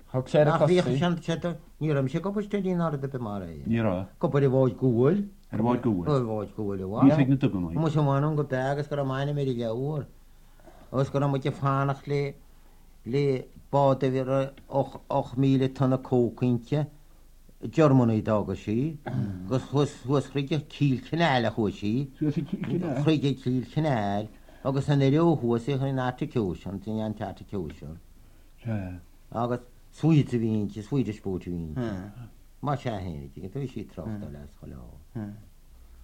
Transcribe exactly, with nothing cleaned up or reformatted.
Thug sé a cosí. Ní am sé go té dín áda be mar é. Ní Go bud bháid gúil ar bháid go bhfuil. bháid gúil Ní fé na tu go Mu mána go begus go maina mé leúir. Os go mu fánach le le bád a bhí och míle tanna cócainte Germany dága sí, gus thuas chuige cíl cinnáile chu sí, chuige cíl cinnáil, agus an réohua sé chu náticúisian tí an teticúisiún. Agus suite vín, suite spóte vín. Má sé hénig, tu sí trochtta leis cho lá.